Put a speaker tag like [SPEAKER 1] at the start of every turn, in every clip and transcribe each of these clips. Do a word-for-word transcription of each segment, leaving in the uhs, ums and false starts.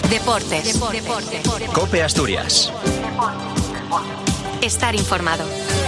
[SPEAKER 1] Deportes. Deportes. Deportes.
[SPEAKER 2] COPE Asturias.
[SPEAKER 1] Estar informado.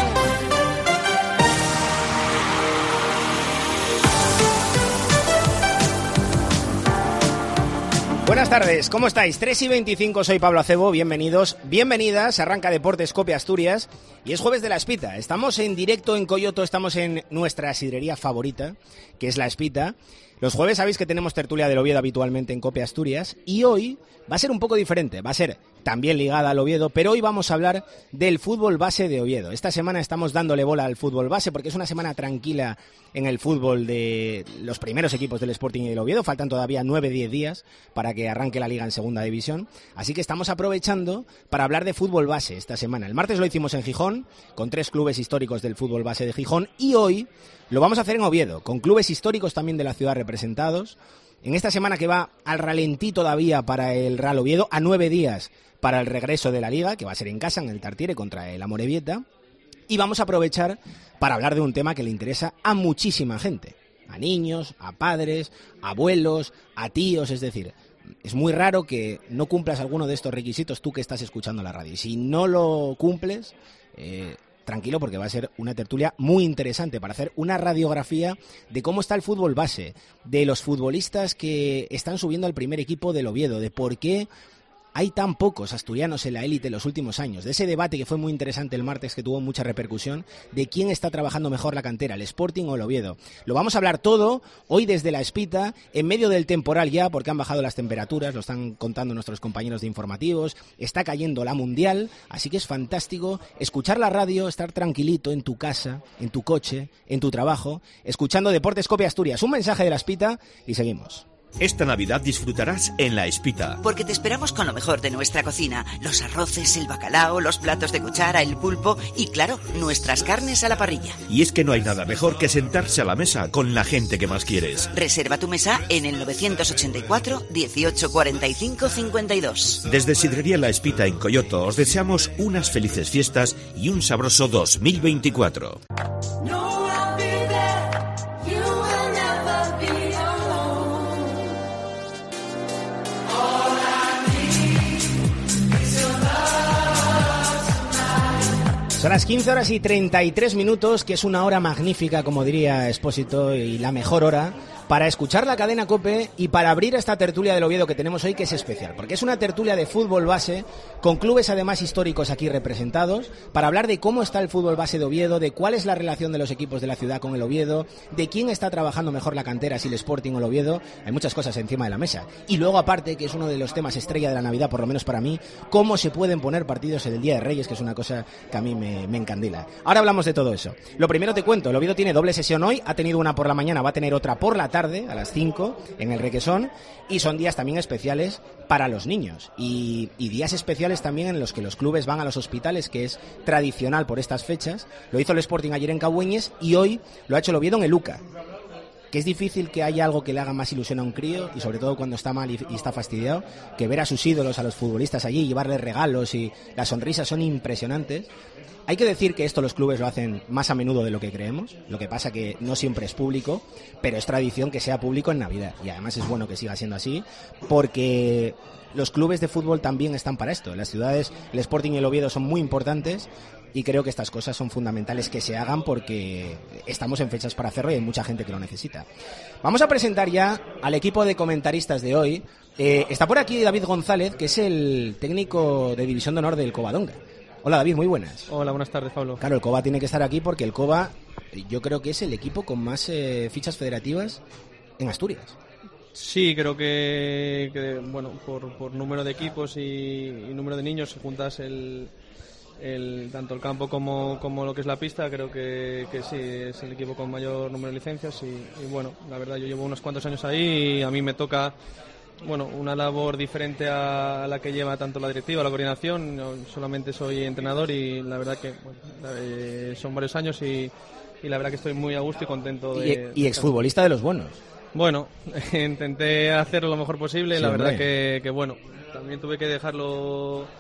[SPEAKER 3] Buenas tardes, ¿cómo estáis? tres y veinticinco, soy Pablo Acebo, bienvenidos, bienvenidas, arranca Deportes COPE Asturias y es jueves de La Espita. Estamos en directo en Coyoto, estamos en nuestra sidrería favorita, que es La Espita. Los jueves sabéis que tenemos tertulia del Oviedo habitualmente en COPE Asturias y hoy va a ser un poco diferente, va a ser también ligada al Oviedo, pero hoy vamos a hablar del fútbol base de Oviedo. Esta semana estamos dándole bola al fútbol base porque es una semana tranquila en el fútbol de los primeros equipos del Sporting y del Oviedo. Faltan todavía nueve a diez días para que arranque la Liga en Segunda División, así que estamos aprovechando para hablar de fútbol base esta semana. El martes lo hicimos en Gijón, con tres clubes históricos del fútbol base de Gijón, y hoy lo vamos a hacer en Oviedo, con clubes históricos también de la ciudad representados. En esta semana que va al ralentí todavía para el Real Oviedo, a nueve días para el regreso de la Liga, que va a ser en casa, en el Tartiere, contra el Amorebieta. Y vamos a aprovechar para hablar de un tema que le interesa a muchísima gente. A niños, a padres, a abuelos, a tíos, es decir, es muy raro que no cumplas alguno de estos requisitos tú que estás escuchando la radio. Y si no lo cumples, eh, tranquilo, porque va a ser una tertulia muy interesante para hacer una radiografía de cómo está el fútbol base, de los futbolistas que están subiendo al primer equipo del Oviedo, de por qué hay tan pocos asturianos en la élite en los últimos años, de ese debate que fue muy interesante el martes, que tuvo mucha repercusión, de quién está trabajando mejor la cantera, el Sporting o el Oviedo. Lo vamos a hablar todo hoy desde La Espita, en medio del temporal ya, porque han bajado las temperaturas, lo están contando nuestros compañeros de informativos, está cayendo la Mundial, así que es fantástico escuchar la radio, estar tranquilito en tu casa, en tu coche, en tu trabajo, escuchando Deportes COPE Asturias. Un mensaje de La Espita y seguimos.
[SPEAKER 4] Esta Navidad disfrutarás en La Espita.
[SPEAKER 5] Porque te esperamos con lo mejor de nuestra cocina. Los arroces, el bacalao, los platos de cuchara, el pulpo y, claro, nuestras carnes a la parrilla.
[SPEAKER 4] Y es que no hay nada mejor que sentarse a la mesa con la gente que más quieres.
[SPEAKER 5] Reserva tu mesa en el novecientos ochenta y cuatro, dieciocho cuarenta y cinco, cincuenta y dos.
[SPEAKER 4] Desde Sidrería La Espita en Coyoto os deseamos unas felices fiestas y un sabroso dos mil veinticuatro. No.
[SPEAKER 3] Son las quince horas y treinta y tres minutos, que es una hora magnífica, como diría Expósito, y la mejor hora para escuchar la cadena COPE y para abrir esta tertulia del Oviedo que tenemos hoy, que es especial, porque es una tertulia de fútbol base, con clubes además históricos aquí representados, para hablar de cómo está el fútbol base de Oviedo, de cuál es la relación de los equipos de la ciudad con el Oviedo, de quién está trabajando mejor la cantera, si el Sporting o el Oviedo. Hay muchas cosas encima de la mesa. Y luego, aparte, que es uno de los temas estrella de la Navidad, por lo menos para mí, cómo se pueden poner partidos en el Día de Reyes, que es una cosa que a mí me, me encandila. Ahora hablamos de todo eso. Lo primero te cuento, el Oviedo tiene doble sesión hoy, ha tenido una por la mañana, va a tener otra por la tarde, a las cinco, en el Requesón, y son días también especiales para los niños, y, y días especiales también en los que los clubes van a los hospitales, que es tradicional por estas fechas. Lo hizo el Sporting ayer en Cabueñes y hoy lo ha hecho el Oviedo en el Luca, que es difícil que haya algo que le haga más ilusión a un crío, y sobre todo cuando está mal y, y está fastidiado, que ver a sus ídolos, a los futbolistas allí, llevarles regalos, y las sonrisas son impresionantes. Hay que decir que esto los clubes lo hacen más a menudo de lo que creemos, lo que pasa que no siempre es público, pero es tradición que sea público en Navidad, y además es bueno que siga siendo así, porque los clubes de fútbol también están para esto. Las ciudades, el Sporting y el Oviedo son muy importantes, y creo que estas cosas son fundamentales que se hagan porque estamos en fechas para hacerlo y hay mucha gente que lo necesita. Vamos a presentar ya al equipo de comentaristas de hoy. Eh, está por aquí David González, que es el técnico de División de Honor del Covadonga. Hola David, muy buenas.
[SPEAKER 6] Hola, buenas tardes, Pablo.
[SPEAKER 3] Claro, el Cova tiene que estar aquí porque el Cova, yo creo que es el equipo con más eh, fichas federativas en Asturias.
[SPEAKER 6] Sí, creo que, que bueno, por, por número de equipos y, y número de niños, si juntas el, el tanto el campo como, como lo que es la pista, creo que, que sí, es el equipo con mayor número de licencias y, y bueno, la verdad yo llevo unos cuantos años ahí y a mí me toca, bueno, una labor diferente a la que lleva tanto la directiva, la coordinación. Yo solamente soy entrenador y la verdad que bueno, eh, son varios años y, y la verdad que estoy muy a gusto y contento de...
[SPEAKER 3] Y, y exfutbolista de los buenos.
[SPEAKER 6] Bueno, intenté hacerlo lo mejor posible,
[SPEAKER 3] sí,
[SPEAKER 6] la
[SPEAKER 3] hombre.
[SPEAKER 6] verdad que, que bueno, también tuve que dejarlo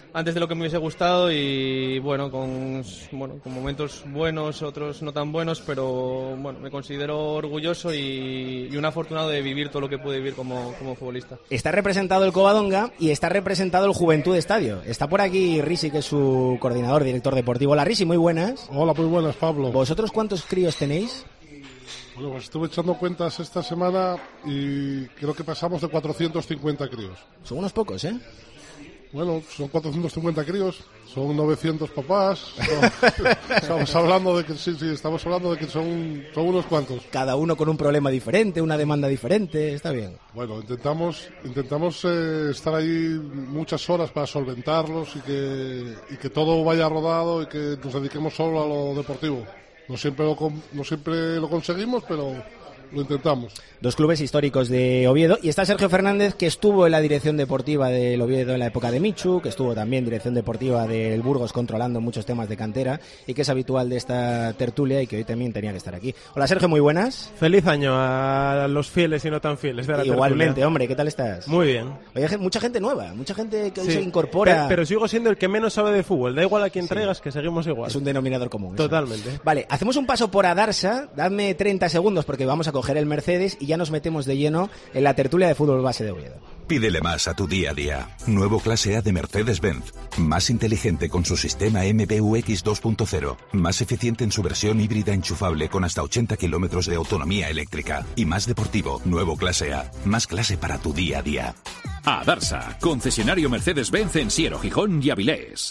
[SPEAKER 6] antes de lo que me hubiese gustado y bueno, con, bueno, con momentos buenos, otros no tan buenos, pero bueno, me considero orgulloso y, y un afortunado de vivir todo lo que pude vivir como, como futbolista.
[SPEAKER 3] Está representado el Covadonga y está representado el Juventud Estadio. Está por aquí Risi, que es su coordinador, director deportivo. Hola Risi, muy buenas.
[SPEAKER 2] Hola, muy buenas, Pablo.
[SPEAKER 3] ¿Vosotros cuántos críos tenéis?
[SPEAKER 2] Bueno, pues estuve echando cuentas esta semana y creo que pasamos de cuatrocientos cincuenta críos.
[SPEAKER 3] Son unos pocos, ¿eh?
[SPEAKER 2] Bueno, son cuatrocientos cincuenta críos, son novecientos papás. Son, estamos hablando de que sí, sí, estamos hablando de que son, son unos cuantos.
[SPEAKER 3] Cada uno con un problema diferente, una demanda diferente, está bien.
[SPEAKER 2] Bueno, intentamos intentamos eh, estar ahí muchas horas para solventarlos y que y que todo vaya rodado y que nos dediquemos solo a lo deportivo. No siempre lo no siempre lo conseguimos, pero lo intentamos.
[SPEAKER 3] Dos clubes históricos de Oviedo. Y está Sergio Fernández, que estuvo en la dirección deportiva del Oviedo en la época de Michu, que estuvo también en dirección deportiva del Burgos controlando muchos temas de cantera y que es habitual de esta tertulia y que hoy también tenía que estar aquí. Hola Sergio, muy buenas.
[SPEAKER 7] Feliz año a los fieles y no tan fieles de la
[SPEAKER 3] Igualmente,
[SPEAKER 7] tertulia.
[SPEAKER 3] Hombre, ¿qué tal estás?
[SPEAKER 7] Muy bien.
[SPEAKER 3] Oye, hay mucha gente nueva, mucha gente que hoy
[SPEAKER 7] Sí,
[SPEAKER 3] se incorpora.
[SPEAKER 7] Pero, pero sigo siendo el que menos sabe de fútbol. Da igual a quién
[SPEAKER 3] Sí.
[SPEAKER 7] traigas, que seguimos igual.
[SPEAKER 3] Es un denominador común. eso.
[SPEAKER 7] Totalmente.
[SPEAKER 3] Vale, hacemos un paso por Adarsa. Dadme treinta segundos porque vamos a coger el Mercedes y ya nos metemos de lleno en la tertulia de fútbol base de Oviedo.
[SPEAKER 8] Pídele más a tu día a día. Nuevo clase A de Mercedes-Benz. Más inteligente con su sistema M B U X dos punto cero. Más eficiente en su versión híbrida enchufable con hasta ochenta kilómetros de autonomía eléctrica. Y más deportivo. Nuevo clase A. Más clase para tu día a día.
[SPEAKER 9] Adarsa, concesionario Mercedes-Benz en Siero, Gijón y Avilés.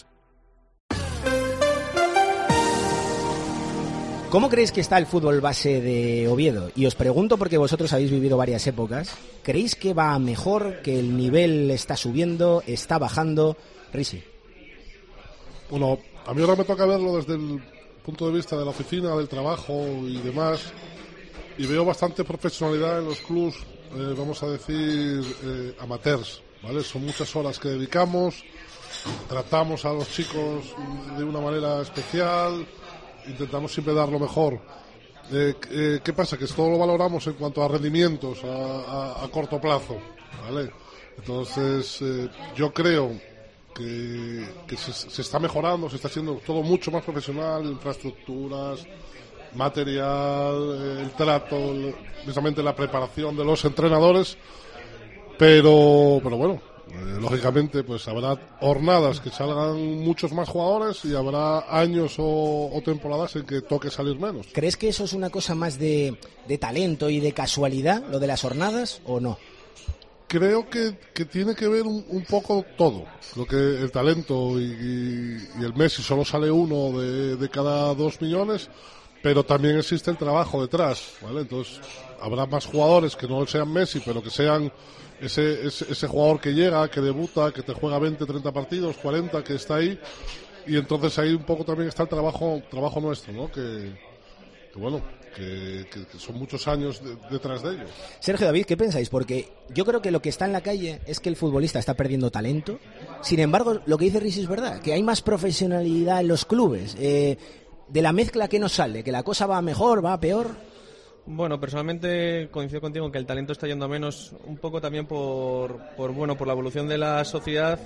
[SPEAKER 3] ¿Cómo creéis que está el fútbol base de Oviedo? Y os pregunto porque vosotros habéis vivido varias épocas. ¿Creéis que va mejor, que el nivel está subiendo, está bajando? Risi.
[SPEAKER 2] Bueno, a mí ahora me toca verlo desde el punto de vista de la oficina, del trabajo y demás. Y veo bastante profesionalidad en los clubs, eh, vamos a decir, eh, amateurs, ¿vale? Son muchas horas que dedicamos, tratamos a los chicos de una manera especial, intentamos siempre dar lo mejor. Eh, eh, ¿Qué pasa? Que esto lo valoramos en cuanto a rendimientos a, a, a corto plazo, ¿vale? Entonces, eh, yo creo que, que se, se está mejorando, se está haciendo todo mucho más profesional, infraestructuras, material, eh, el trato, el, precisamente la preparación de los entrenadores, pero, pero bueno, Eh, lógicamente pues habrá jornadas que salgan muchos más jugadores y habrá años o, o temporadas en que toque salir menos.
[SPEAKER 3] ¿Crees que eso es una cosa más de, de talento y de casualidad, lo de las jornadas, o no?
[SPEAKER 2] Creo que, que tiene que ver un, un poco todo. Lo que el talento y, y, y el Messi solo sale uno de, de cada dos millones, pero también existe el trabajo detrás, ¿vale? Entonces habrá más jugadores que no sean Messi, pero que sean ese, ese, ese jugador que llega, que debuta, que te juega veinte, treinta partidos, cuarenta, que está ahí, y entonces ahí un poco también está el trabajo trabajo nuestro, ¿no? Que, que bueno, que, que, que son muchos años de, detrás de ello.
[SPEAKER 3] Sergio, David, ¿qué pensáis? Porque yo creo que lo que está en la calle es que el futbolista está perdiendo talento. Sin embargo, lo que dice Risi es verdad, que hay más profesionalidad en los clubes. Eh, de la mezcla, ¿qué nos sale? ¿Que la cosa va mejor, va peor?
[SPEAKER 6] Bueno, personalmente coincido contigo en que el talento está yendo a menos, un poco también por, por bueno, por la evolución de la sociedad,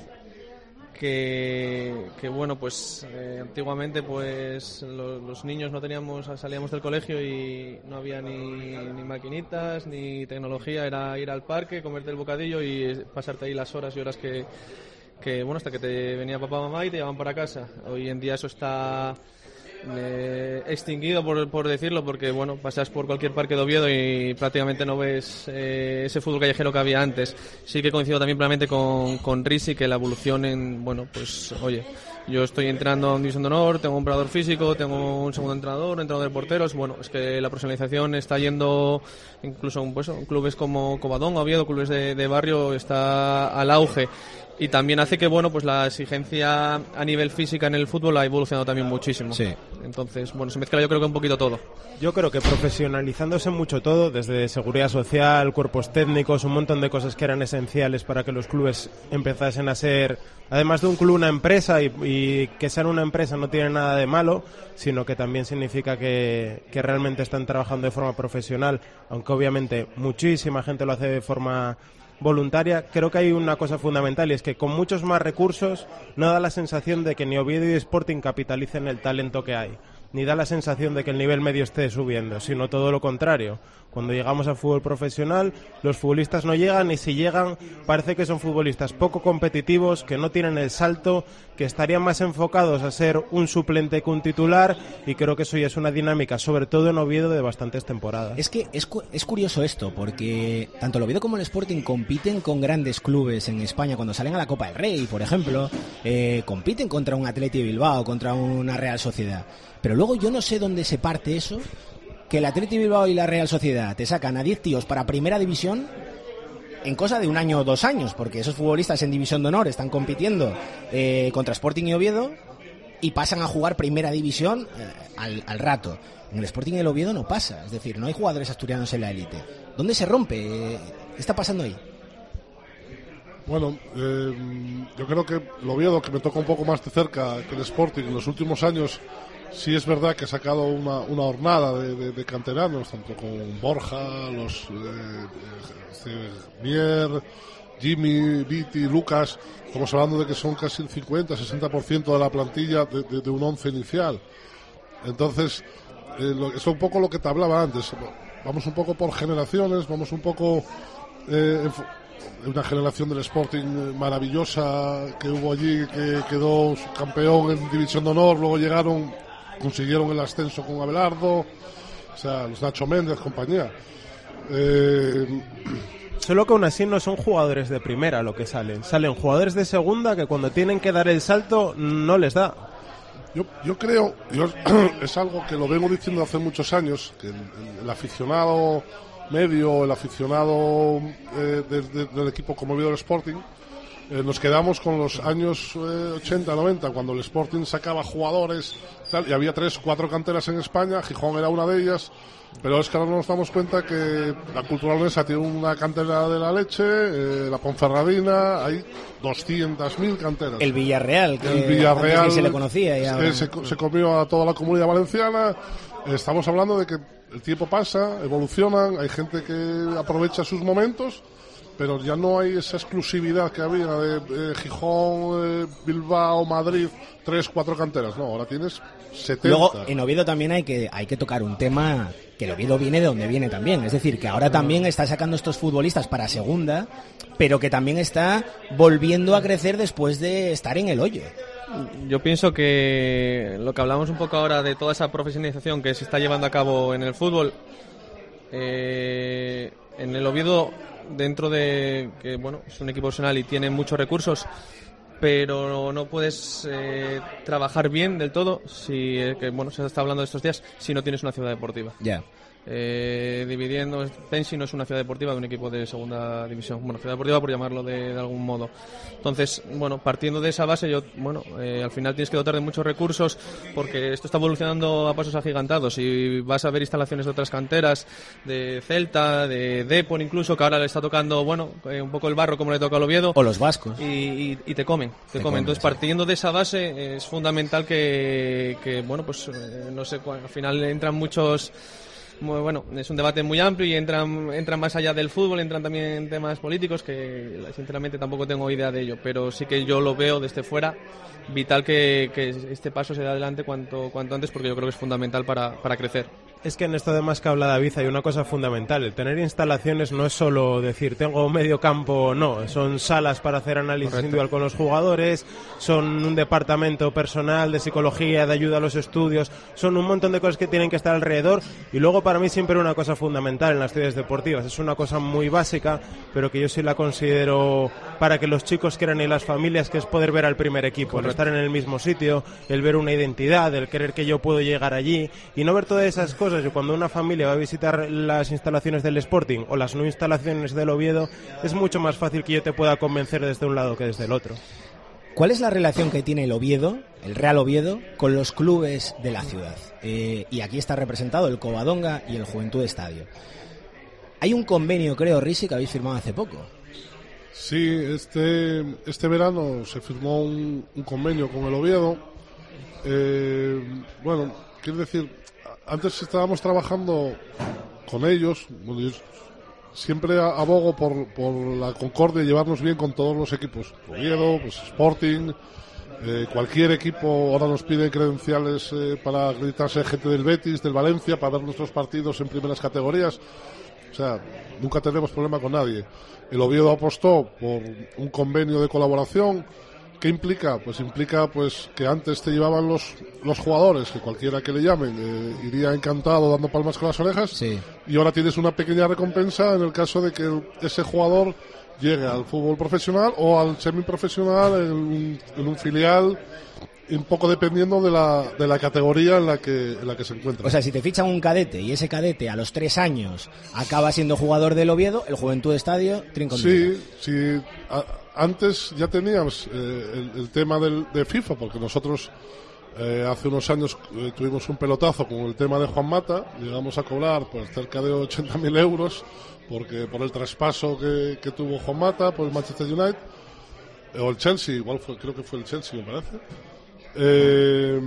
[SPEAKER 6] que, que bueno, pues eh, antiguamente pues lo, los niños no teníamos, salíamos del colegio y no había ni, ni maquinitas, ni tecnología, era ir al parque, comerte el bocadillo y pasarte ahí las horas y horas que, que bueno, hasta que te venía papá o mamá y te llevaban para casa. Hoy en día eso está Eh, extinguido, por, por decirlo, porque bueno, pasas por cualquier parque de Oviedo y prácticamente no ves eh, ese fútbol callejero que había antes. Sí que coincido también plenamente con, con Risi, que la evolución en, bueno, pues oye, yo estoy entrenando en División de Honor, tengo un preparador físico, tengo un segundo entrenador, un entrenador de porteros. Bueno, es que la profesionalización está yendo, incluso pues, en clubes como Covadonga, Oviedo, clubes de, de barrio, está al auge. Y también hace que, bueno, pues la exigencia a nivel física en el fútbol ha evolucionado también muchísimo.
[SPEAKER 3] Sí.
[SPEAKER 6] Entonces, bueno, se mezcla yo creo que un poquito todo.
[SPEAKER 7] Yo creo que profesionalizándose mucho todo, desde seguridad social, cuerpos técnicos, un montón de cosas que eran esenciales para que los clubes empezasen a ser, además de un club, una empresa, y, y que ser una empresa no tiene nada de malo, sino que también significa que, que realmente están trabajando de forma profesional, aunque obviamente muchísima gente lo hace de forma voluntaria, creo que hay una cosa fundamental y es que con muchos más recursos no da la sensación de que ni Oviedo y Sporting capitalicen el talento que hay, ni da la sensación de que el nivel medio esté subiendo, sino todo lo contrario. Cuando llegamos al fútbol profesional, los futbolistas no llegan y si llegan parece que son futbolistas poco competitivos, que no tienen el salto, que estarían más enfocados a ser un suplente que un titular y creo que eso ya es una dinámica, sobre todo en Oviedo, de bastantes temporadas.
[SPEAKER 3] Es que es, cu- es curioso esto, porque tanto el Oviedo como el Sporting compiten con grandes clubes en España cuando salen a la Copa del Rey, por ejemplo, eh, compiten contra un Athletic Bilbao, contra una Real Sociedad. Pero luego yo no sé dónde se parte eso, que el Athletic Bilbao y la Real Sociedad te sacan a diez tíos para primera división en cosa de un año o dos años, porque esos futbolistas en división de honor están compitiendo eh, contra Sporting y Oviedo y pasan a jugar primera división eh, al, al rato. En el Sporting y el Oviedo no pasa, es decir, no hay jugadores asturianos en la élite. ¿Dónde se rompe? ¿Qué está pasando ahí?
[SPEAKER 2] Bueno, eh, yo creo que el Oviedo, que me toca un poco más de cerca que el Sporting en los últimos años, sí es verdad que ha sacado una, una hornada de, de, de canteranos, tanto con Borja, los eh, eh, Mier, Jimmy, Viti, Lucas. Estamos hablando de que son casi el cincuenta, sesenta por ciento de la plantilla de, de, de un once inicial. Entonces, eh, lo, es un poco lo que te hablaba antes. Vamos un poco por generaciones, vamos un poco... Eh, una generación del Sporting maravillosa que hubo allí, que quedó campeón en División de Honor, luego llegaron, consiguieron el ascenso con Abelardo, o sea, los Nacho Méndez, compañía. Eh...
[SPEAKER 7] Solo que aún así no son jugadores de primera lo que salen, salen jugadores de segunda que cuando tienen que dar el salto no les da.
[SPEAKER 2] Yo, yo creo, yo, es algo que lo vengo diciendo hace muchos años, que el, el, el aficionado medio, el aficionado eh, de, de, del equipo como Oviedo Sporting, eh, nos quedamos con los años eh, ochenta, noventa, cuando el Sporting sacaba jugadores tal, y había tres, cuatro canteras en España, Gijón era una de ellas, pero es que ahora nos damos cuenta que la Cultural Leonesa tiene una cantera de la leche, eh, la Ponferradina, hay doscientas mil canteras.
[SPEAKER 3] El Villarreal, que,
[SPEAKER 2] el Villarreal
[SPEAKER 3] que se le conocía. Y ahora...
[SPEAKER 2] se, se comió a toda la Comunidad Valenciana. Estamos hablando de que el tiempo pasa, evolucionan, hay gente que aprovecha sus momentos, pero ya no hay esa exclusividad que había de eh, Gijón, eh, Bilbao, Madrid, tres, cuatro canteras. No, ahora tienes setenta.
[SPEAKER 3] Luego, en Oviedo también hay que hay que tocar un tema, que el Oviedo viene de donde viene también. Es decir, que ahora también está sacando estos futbolistas para segunda, pero que también está volviendo a crecer después de estar en el hoyo.
[SPEAKER 6] Yo pienso que lo que hablamos un poco ahora de toda esa profesionalización que se está llevando a cabo en el fútbol, eh, en el Oviedo, dentro de que bueno es un equipo profesional y tiene muchos recursos, pero no puedes eh, trabajar bien del todo si eh, que bueno se está hablando de estos días si no tienes una ciudad deportiva.
[SPEAKER 3] Ya. Yeah.
[SPEAKER 6] Eh, dividiendo, Pensi no es una ciudad deportiva de un equipo de segunda división, bueno, ciudad deportiva por llamarlo de, de algún modo. Entonces, bueno, partiendo de esa base, yo, bueno, eh, al final tienes que dotar de muchos recursos porque esto está evolucionando a pasos agigantados y vas a ver instalaciones de otras canteras, de Celta, de Depor incluso, que ahora le está tocando, bueno, eh, un poco el barro como le toca al Oviedo.
[SPEAKER 3] O los vascos.
[SPEAKER 6] Y, y, y te comen, te, te comen. Entonces,
[SPEAKER 3] sí.
[SPEAKER 6] Partiendo de esa base, eh, es fundamental que, que bueno, pues, eh, no sé, al final entran muchos... Muy, bueno, es un debate muy amplio y entran entran más allá del fútbol, entran también temas políticos que sinceramente tampoco tengo idea de ello, pero sí que yo lo veo desde fuera vital que, que este paso se dé adelante cuanto cuanto antes porque yo creo que es fundamental para, para crecer.
[SPEAKER 7] Es que en esto además que habla David hay una cosa fundamental, el tener instalaciones no es solo decir tengo medio campo, no, son salas para hacer análisis Correcto. individual con los jugadores, son un departamento personal de psicología, de ayuda a los estudios, son un montón de cosas que tienen que estar alrededor y luego para mí siempre una cosa fundamental en las ciudades deportivas, es una cosa muy básica, pero que yo sí la considero para que los chicos quieran y las familias, que es poder ver al primer equipo, el estar en el mismo sitio, el ver una identidad, el querer que yo puedo llegar allí y no ver todas esas cosas. Y cuando una familia va a visitar las instalaciones del Sporting o las no instalaciones del Oviedo, es mucho más fácil que yo te pueda convencer desde un lado que desde el otro.
[SPEAKER 3] ¿Cuál es la relación que tiene el Oviedo, el Real Oviedo, con los clubes de la ciudad? Eh, y aquí está representado el Covadonga y el Juventud Estadio. Hay un convenio, creo, Risi, que habéis firmado hace poco.
[SPEAKER 2] Sí, este este verano se firmó un, un convenio con el Oviedo. Eh, bueno, quiero decir, antes estábamos trabajando con ellos, bueno, ellos siempre abogo por, por la concordia y llevarnos bien con todos los equipos. Oviedo, pues Sporting, eh, cualquier equipo. Ahora nos piden credenciales eh, para acreditarse gente del Betis, del Valencia, para ver nuestros partidos en primeras categorías. O sea, nunca tenemos problema con nadie. El Oviedo apostó por un convenio de colaboración. ¿Qué implica? Pues implica pues que antes te llevaban los los jugadores, que cualquiera que le llamen eh, iría encantado dando palmas con las orejas,
[SPEAKER 3] sí.
[SPEAKER 2] Y ahora tienes una pequeña recompensa en el caso de que el, ese jugador llegue al fútbol profesional o al semiprofesional en un, en un filial, un poco dependiendo de la de la categoría en la que en la que se encuentra.
[SPEAKER 3] O sea, si te fichan un cadete y ese cadete a los tres años acaba siendo jugador del Oviedo, el Juventud Estadio trinca un
[SPEAKER 2] Sí, sí. A, Antes ya teníamos eh, el, el tema del, de FIFA, porque nosotros eh, hace unos años eh, tuvimos un pelotazo con el tema de Juan Mata, llegamos a cobrar pues cerca de ochenta mil euros porque por el traspaso que, que tuvo Juan Mata por el Manchester United, eh, o el Chelsea, igual fue, creo que fue el Chelsea me parece. Eh,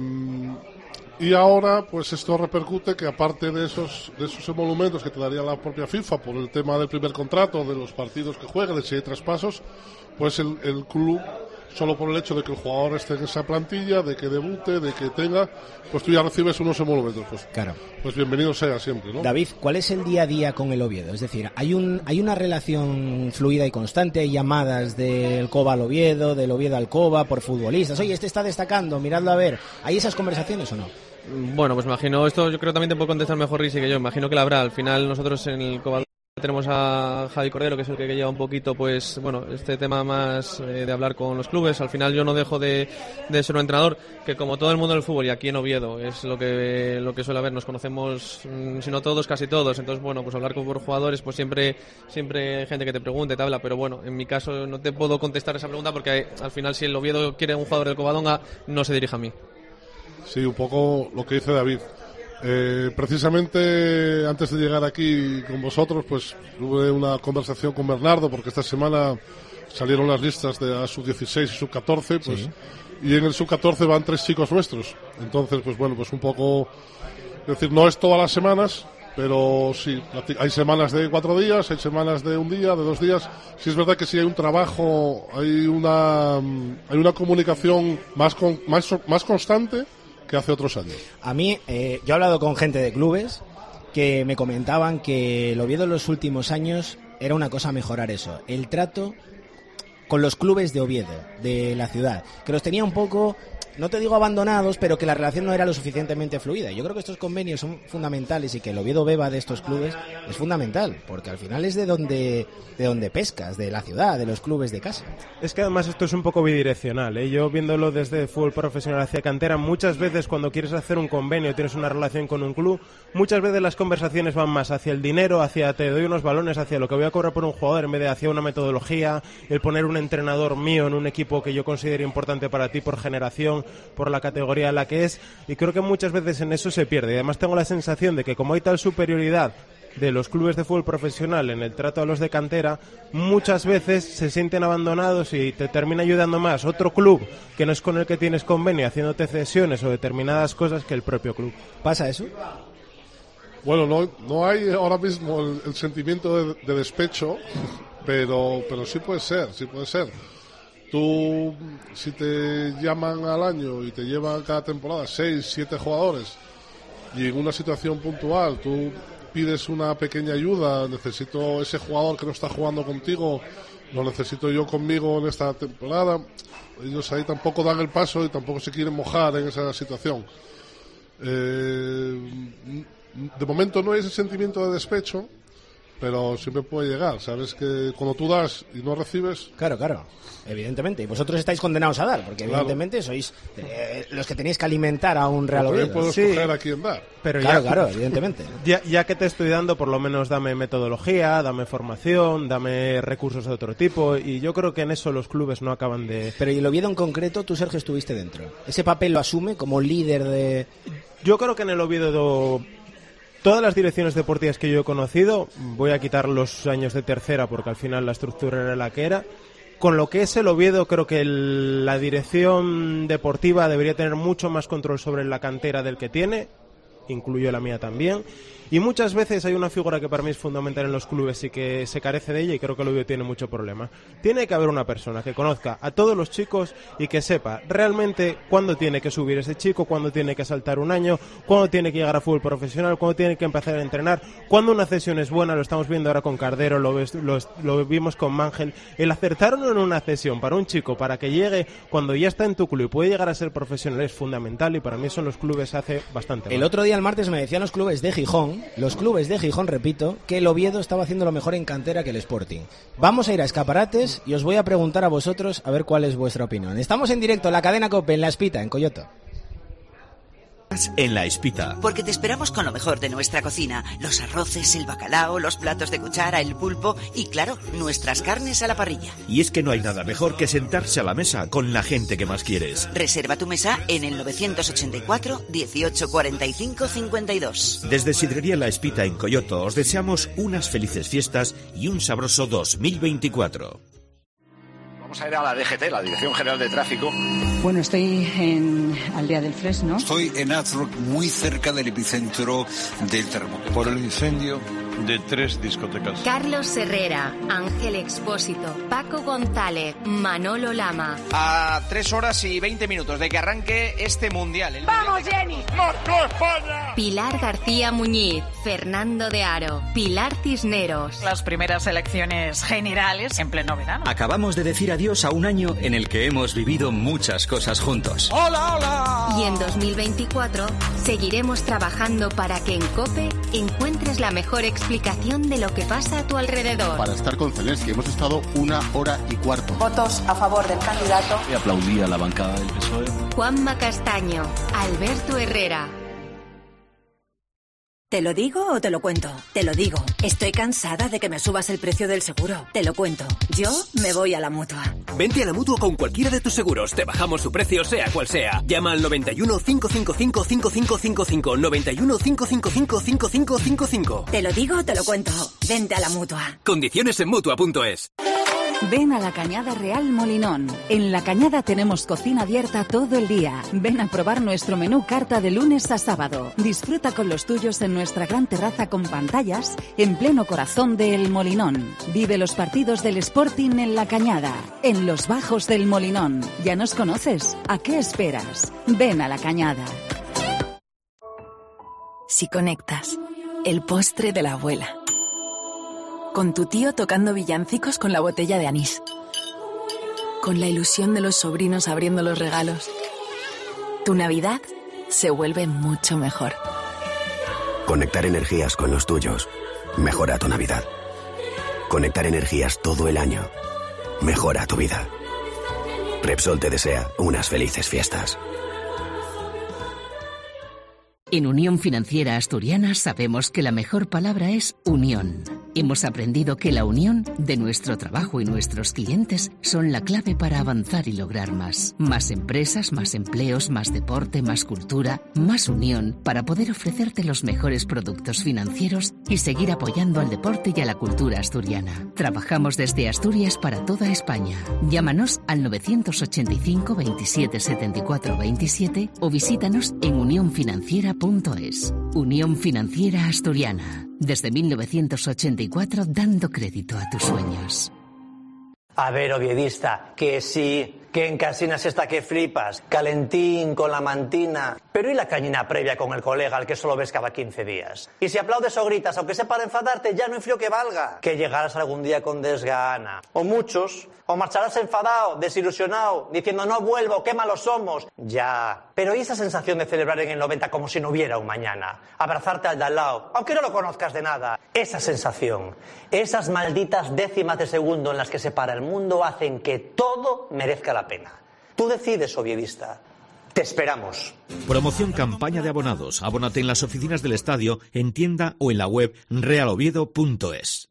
[SPEAKER 2] y ahora pues esto repercute que aparte de esos de esos emolumentos que te daría la propia FIFA por el tema del primer contrato, de los partidos que juega, de si hay traspasos, pues el, el club, solo por el hecho de que el jugador esté en esa plantilla, de que debute, de que tenga, pues tú ya recibes unos emolumentos. Pues,
[SPEAKER 3] claro.
[SPEAKER 2] Pues bienvenido sea siempre, ¿no?
[SPEAKER 3] David, ¿cuál es el día a día con el Oviedo? Es decir, ¿hay un hay una relación fluida y constante? ¿Hay llamadas del Cova al Oviedo, del Oviedo al Cova, por futbolistas? Oye, este está destacando, miradlo a ver. ¿Hay esas conversaciones o no?
[SPEAKER 6] Bueno, pues imagino, esto yo creo que también te puedo contestar mejor Risi que yo, imagino que la habrá. Al final nosotros en el Cova tenemos a Javi Cordero, que es el que lleva un poquito, pues, bueno, este tema más eh, de hablar con los clubes. Al final yo no dejo de, de ser un entrenador que, como todo el mundo del fútbol, y aquí en Oviedo es lo que lo que suele haber, nos conocemos, mmm, si no todos, casi todos. Entonces, bueno, pues hablar con jugadores, pues siempre siempre hay gente que te pregunte, te habla, pero bueno, en mi caso no te puedo contestar esa pregunta porque al final si el Oviedo quiere un jugador del Covadonga, no se dirige a mí.
[SPEAKER 2] Sí, un poco lo que dice David. Eh, precisamente antes de llegar aquí con vosotros, pues tuve una conversación con Bernardo, porque esta semana salieron las listas de a sub dieciséis y sub catorce, pues, sí. Y en el sub catorce van tres chicos nuestros. Entonces, pues bueno, pues un poco, es decir, no es todas las semanas, pero sí, hay semanas de cuatro días, hay semanas de un día, de dos días. Sí es verdad que sí hay un trabajo, hay una, hay una comunicación más con, más, más constante que hace otros años.
[SPEAKER 3] A mí, eh, yo he hablado con gente de clubes que me comentaban que el Oviedo en los últimos años era una cosa a mejorar eso, el trato con los clubes de Oviedo, de la ciudad, que los tenía un poco, no te digo abandonados, pero que la relación no era lo suficientemente fluida. Yo creo que estos convenios son fundamentales y que el Oviedo beba de estos clubes es fundamental, porque al final es de donde de donde pescas, de la ciudad, de los clubes de casa.
[SPEAKER 7] Es que además esto es un poco bidireccional, ¿eh? Yo viéndolo desde fútbol profesional hacia cantera, muchas veces cuando quieres hacer un convenio, tienes una relación con un club, muchas veces las conversaciones van más hacia el dinero, hacia te doy unos balones, hacia lo que voy a cobrar por un jugador, en vez de hacia una metodología, el poner un entrenador mío en un equipo que yo considero importante para ti por generación, por la categoría en la que es, y creo que muchas veces en eso se pierde. Y además tengo la sensación de que como hay tal superioridad de los clubes de fútbol profesional en el trato a los de cantera, muchas veces se sienten abandonados y te termina ayudando más otro club que no es con el que tienes convenio, haciéndote cesiones o determinadas cosas, que el propio club.
[SPEAKER 3] ¿Pasa eso?
[SPEAKER 2] Bueno, no, no hay ahora mismo el, el sentimiento de, de despecho, pero, pero sí puede ser, sí puede ser. Tú, si te llaman al año y te llevan cada temporada seis, siete jugadores y en una situación puntual tú pides una pequeña ayuda, necesito ese jugador que no está jugando contigo, lo necesito yo conmigo en esta temporada, ellos ahí tampoco dan el paso y tampoco se quieren mojar en esa situación. Eh, de momento no hay ese sentimiento de despecho, pero siempre puede llegar. Sabes que cuando tú das y no recibes...
[SPEAKER 3] Claro, claro, evidentemente. Y vosotros estáis condenados a dar, porque claro, evidentemente sois eh, los que tenéis que alimentar a un Real Oviedo.
[SPEAKER 2] Yo puedo escoger sí. a quién dar.
[SPEAKER 7] Pero
[SPEAKER 3] claro,
[SPEAKER 7] ya,
[SPEAKER 3] claro, evidentemente.
[SPEAKER 7] Ya, ya que te estoy dando, por lo menos dame metodología, dame formación, dame recursos de otro tipo, y yo creo que en eso los clubes no acaban de...
[SPEAKER 3] Pero y el Oviedo en concreto, tú, Sergio, estuviste dentro. ¿Ese papel lo asume como líder de...?
[SPEAKER 7] Yo creo que en el Oviedo... Todas las direcciones deportivas que yo he conocido, voy a quitar los años de tercera porque al final la estructura era la que era, con lo que es el Oviedo creo que el, la dirección deportiva debería tener mucho más control sobre la cantera del que tiene, incluyo la mía también, Y muchas veces hay una figura que para mí es fundamental en los clubes y que se carece de ella, y creo que el Oviedo tiene mucho problema. Tiene que haber una persona que conozca a todos los chicos y que sepa realmente cuándo tiene que subir ese chico, cuándo tiene que saltar un año, cuándo tiene que llegar a fútbol profesional, cuándo tiene que empezar a entrenar, cuándo una cesión es buena. Lo estamos viendo ahora con Cardero, lo, ves, lo, lo vimos con Mangel. El acertar en una cesión para un chico, para que llegue cuando ya está en tu club y puede llegar a ser profesional, es fundamental, y para mí eso en los clubes hace bastante mal.
[SPEAKER 3] El otro día, el martes, me decían los clubes de Gijón, los clubes de Gijón, repito, que el Oviedo estaba haciendo lo mejor en cantera que el Sporting. Vamos a ir a escaparates y os voy a preguntar a vosotros a ver cuál es vuestra opinión. Estamos en directo en la cadena COPE, en La Espita, en Coyoto.
[SPEAKER 4] En La Espita.
[SPEAKER 5] Porque te esperamos con lo mejor de nuestra cocina. Los arroces, el bacalao, los platos de cuchara, el pulpo y, claro, nuestras carnes a la parrilla.
[SPEAKER 4] Y es que no hay nada mejor que sentarse a la mesa con la gente que más quieres.
[SPEAKER 5] Reserva tu mesa en el novecientos ochenta y cuatro, dieciocho cuarenta y cinco, cincuenta y dos.
[SPEAKER 4] Desde Sidrería La Espita en Coyoto os deseamos unas felices fiestas y un sabroso dos mil veinticuatro.
[SPEAKER 10] Vamos a ir a la D G T, la Dirección General de Tráfico.
[SPEAKER 11] Bueno, estoy en Aldea del Fresno.
[SPEAKER 12] Estoy en Azrock, muy cerca del epicentro del terremoto.
[SPEAKER 13] Por el incendio de tres discotecas.
[SPEAKER 1] Carlos Herrera, Ángel Expósito, Paco González, Manolo Lama.
[SPEAKER 14] A tres horas y veinte minutos de que arranque este mundial. El
[SPEAKER 1] ¡Vamos,
[SPEAKER 14] mundial
[SPEAKER 1] Jenny! ¡Marcó España! Pilar García Muñiz, Fernando de Aro, Pilar Cisneros.
[SPEAKER 15] Las primeras elecciones generales en pleno verano.
[SPEAKER 16] Acabamos de decir adiós a un año en el que hemos vivido muchas cosas juntos.
[SPEAKER 14] ¡Hola, hola!
[SPEAKER 1] Y en dos mil veinticuatro seguiremos trabajando para que en COPE encuentres la mejor explicación de lo que pasa a tu alrededor.
[SPEAKER 17] Para estar con Zelensky hemos estado una hora y cuarto.
[SPEAKER 11] Votos a favor del candidato.
[SPEAKER 13] Y aplaudí a la bancada del P S O E.
[SPEAKER 1] Juanma Castaño, Alberto Herrera.
[SPEAKER 18] ¿Te lo digo o te lo cuento? Te lo digo. Estoy cansada de que me subas el precio del seguro. Te lo cuento. Yo me voy a la Mutua.
[SPEAKER 19] Vente a la Mutua con cualquiera de tus seguros. Te bajamos su precio, sea cual sea. Llama al noventa y uno, cinco cinco cinco, cinco cinco cinco cinco. noventa y uno, cinco cinco cinco, cinco cinco cinco cinco.
[SPEAKER 18] Te lo digo o te lo cuento. Vente a la Mutua.
[SPEAKER 19] Condiciones en Mutua punto es.
[SPEAKER 20] Ven a la Cañada Real Molinón. En la Cañada tenemos cocina abierta todo el día. Ven a probar nuestro menú carta de lunes a sábado. Disfruta con los tuyos en nuestra gran terraza con pantallas en pleno corazón de El Molinón. Vive los partidos del Sporting en la Cañada, en los bajos del Molinón. ¿Ya nos conoces? ¿A qué esperas? Ven a la Cañada.
[SPEAKER 21] Si conectas, el postre de la abuela. Con tu tío tocando villancicos con la botella de anís. Con la ilusión de los sobrinos abriendo los regalos. Tu Navidad se vuelve mucho mejor.
[SPEAKER 22] Conectar energías con los tuyos mejora tu Navidad. Conectar energías todo el año mejora tu vida. Repsol te desea unas felices fiestas.
[SPEAKER 23] En Unión Financiera Asturiana sabemos que la mejor palabra es unión. Hemos aprendido que la unión de nuestro trabajo y nuestros clientes son la clave para avanzar y lograr más. Más empresas, más empleos, más deporte, más cultura, más unión para poder ofrecerte los mejores productos financieros y seguir apoyando al deporte y a la cultura asturiana. Trabajamos desde Asturias para toda España. Llámanos al novecientos ochenta y cinco, veintisiete, setenta y cuatro, veintisiete o visítanos en unión financiera punto es. Unión Financiera Asturiana. Desde mil novecientos ochenta y cuatro dando crédito a tus sueños.
[SPEAKER 24] A ver, oviedista, que sí, que en Casinas está que flipas, calentín con la mantina. Pero ¿y la cañina previa con el colega al que solo ves cada quince días? Y si aplaudes o gritas, aunque sea para enfadarte, ya no influyó que valga. Que llegarás algún día con desgana. O muchos, o marcharás enfadado, desilusionado, diciendo no vuelvo, qué malos somos. Ya. Pero ¿y esa sensación de celebrar en el noventa como si no hubiera un mañana? Abrazarte al de al lado, aunque no lo conozcas de nada. Esa sensación, esas malditas décimas de segundo en las que se para el mundo hacen que todo merezca la pena. Tú decides, oviedista. Te esperamos.
[SPEAKER 4] Promoción campaña de abonados. Abónate en las oficinas del estadio, en tienda o en la web real oviedo punto es.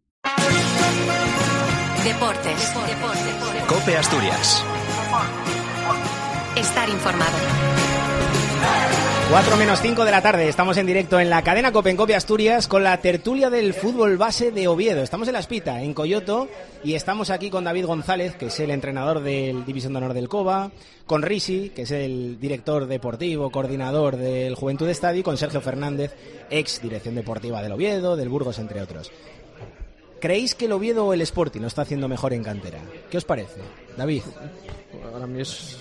[SPEAKER 1] Deportes. Deportes.
[SPEAKER 16] COPE Asturias.
[SPEAKER 1] Estar informado.
[SPEAKER 3] cuatro menos cinco de la tarde, estamos en directo en la cadena COPE en COPE Asturias con la tertulia del fútbol base de Oviedo. Estamos en La Espita, en Coyoto, y estamos aquí con David González, que es el entrenador del División de Honor del Cova, con Risi, que es el director deportivo, coordinador del Juventud Estadio, y con Sergio Fernández, ex dirección deportiva del Oviedo, del Burgos, entre otros. ¿Creéis que el Oviedo o el Sporting lo está haciendo mejor en cantera? ¿Qué os parece, David?
[SPEAKER 2] Para mí es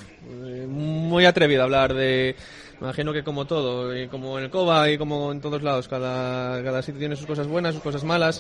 [SPEAKER 2] muy atrevido hablar de... Me imagino que como todo, y como en el Cova y como en todos lados, cada, cada sitio tiene sus cosas buenas, sus cosas malas.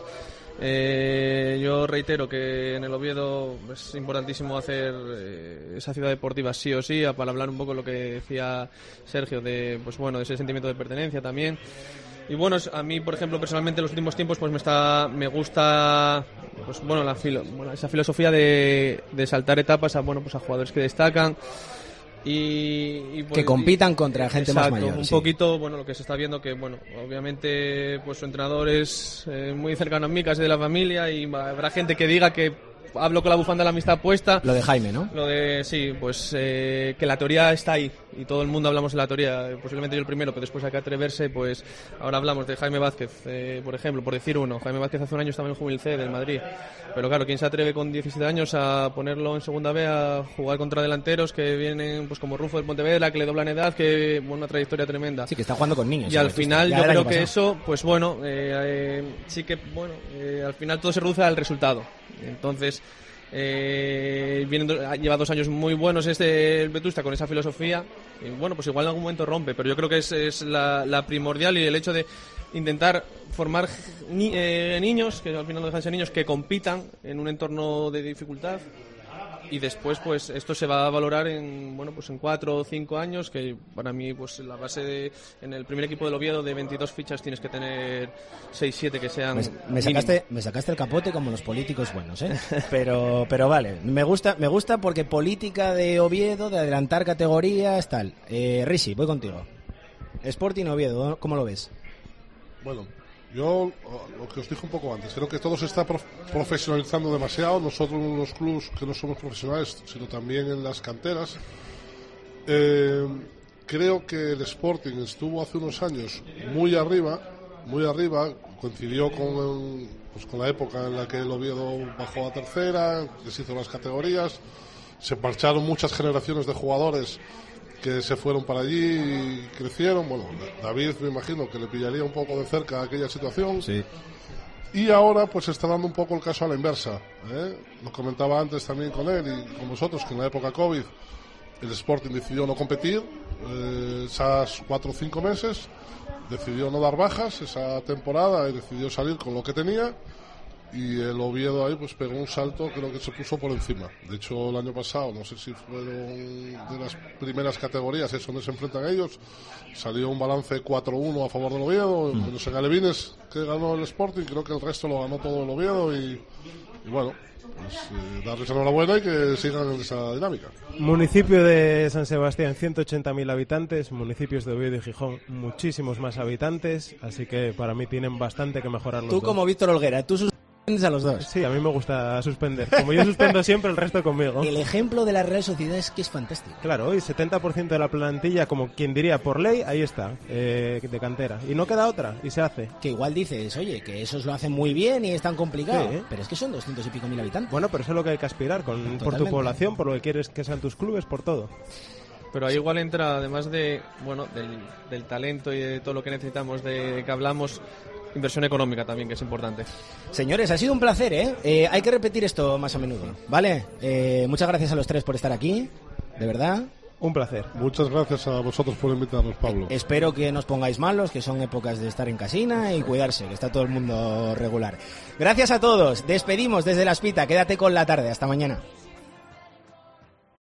[SPEAKER 2] Eh, yo reitero que en el Oviedo es importantísimo hacer eh, esa ciudad deportiva sí o sí, para hablar un poco lo que decía Sergio, de pues bueno, de ese sentimiento de pertenencia también. Y bueno, a mí, por ejemplo, personalmente en los últimos tiempos pues me está me gusta pues bueno, la filo, bueno, esa filosofía de, de saltar etapas a bueno, pues a jugadores que destacan. Y, y pues,
[SPEAKER 3] que compitan contra gente
[SPEAKER 2] exacto,
[SPEAKER 3] más mayor.
[SPEAKER 2] Un
[SPEAKER 3] sí.
[SPEAKER 2] poquito, bueno, lo que se está viendo que, bueno, obviamente, pues su entrenador es eh, muy cercano a mí, casi de la familia, y habrá gente que diga que hablo con la bufanda de la amistad puesta.
[SPEAKER 3] Lo de Jaime, ¿no?
[SPEAKER 2] Lo de, sí, pues eh, que la teoría está ahí, y todo el mundo hablamos de la teoría, posiblemente yo el primero, pero después hay que atreverse, pues ahora hablamos de Jaime Vázquez, eh, por ejemplo, por decir uno. Jaime Vázquez hace un año estaba en el Juvenil C del Madrid, pero claro, ¿quién se atreve con diecisiete años a ponerlo en segunda B, a jugar contra delanteros que vienen pues como Rufo del Pontevedra, que le doblan edad, que bueno, una trayectoria tremenda?
[SPEAKER 3] Sí, que está jugando con niños.
[SPEAKER 2] Y al final yo creo que eso, pues bueno, eh, eh, sí que, bueno, eh, al final todo se reduce al resultado. Entonces, eh, vienen, lleva dos años muy buenos este el Vetusta con esa filosofía, y bueno, pues igual en algún momento rompe, pero yo creo que es, es la, la primordial, y el hecho de intentar formar ni, eh, niños, que al final no dejan de ser niños, que compitan en un entorno de dificultad, y después pues esto se va a valorar en bueno pues en cuatro o cinco años, que para mí pues la base de, en el primer equipo del Oviedo de veintidós fichas tienes que tener seis siete que sean
[SPEAKER 3] me, me sacaste me sacaste el capote como los políticos buenos, ¿eh? pero pero vale, me gusta me gusta porque política de Oviedo, de adelantar categorías, tal. eh, Risi, voy contigo. Sporting Oviedo, ¿cómo lo ves?
[SPEAKER 6] Bueno, yo lo que os dije un poco antes, creo que todo se está prof- profesionalizando demasiado, nosotros en los clubes que no somos profesionales, sino también en las canteras. Eh, creo que el Sporting estuvo hace unos años muy arriba, muy arriba, coincidió con, pues, con la época en la que el Oviedo bajó a tercera, que se hizo las categorías, se marcharon muchas generaciones de jugadores que se fueron para allí y crecieron. Bueno, David me imagino que le pillaría un poco de cerca aquella situación.
[SPEAKER 3] Sí.
[SPEAKER 6] Y ahora pues está dando un poco el caso a la inversa, ¿eh? Lo comentaba antes también con él y con vosotros, que en la época COVID el Sporting decidió no competir eh, esas cuatro o cinco meses, decidió no dar bajas esa temporada y decidió salir con lo que tenía. Y el Oviedo ahí pues pegó un salto, creo que se puso por encima. De hecho, el año pasado, no sé si fueron de las primeras categorías, es donde se enfrentan ellos, salió un balance cuatro uno a favor del Oviedo, mm. menos en Alevines, que ganó el Sporting, creo que el resto lo ganó todo el Oviedo, y, y bueno, pues eh, darles enhorabuena y que sigan en esa dinámica.
[SPEAKER 7] Municipio de San Sebastián, ciento ochenta mil habitantes, municipios de Oviedo y Gijón, muchísimos más habitantes, así que para mí tienen bastante que mejorar los
[SPEAKER 3] Tú
[SPEAKER 7] dos.
[SPEAKER 3] Como Víctor Olguera, tú sus... a los dos.
[SPEAKER 7] Sí, a mí me gusta suspender. Como yo suspendo siempre, el resto conmigo.
[SPEAKER 3] El ejemplo de la Real Sociedad es que es fantástico.
[SPEAKER 7] Claro, hoy setenta por ciento de la plantilla, como quien diría, por ley, ahí está, eh, de cantera. Y no queda otra, y se hace.
[SPEAKER 3] Que igual dices, oye, que esos lo hacen muy bien y es tan complicado. Sí, ¿eh? Pero es que son doscientos y pico mil habitantes.
[SPEAKER 7] Bueno, pero eso es lo que hay que aspirar, con, por tu población, por lo que quieres que sean tus clubes, por todo.
[SPEAKER 2] Pero ahí igual entra, además de, bueno, del, del talento y de todo lo que necesitamos, de que hablamos, inversión económica también, que es importante.
[SPEAKER 3] Señores, ha sido un placer, ¿eh? eh hay que repetir esto más a menudo, ¿vale? Eh, muchas gracias a los tres por estar aquí, de verdad.
[SPEAKER 7] Un placer.
[SPEAKER 6] Muchas gracias a vosotros por invitarnos, Pablo.
[SPEAKER 3] Eh, espero que no os pongáis malos, que son épocas de estar en casina y cuidarse, que está todo el mundo regular. Gracias a todos. Despedimos desde La Espita. Quédate con la tarde. Hasta mañana.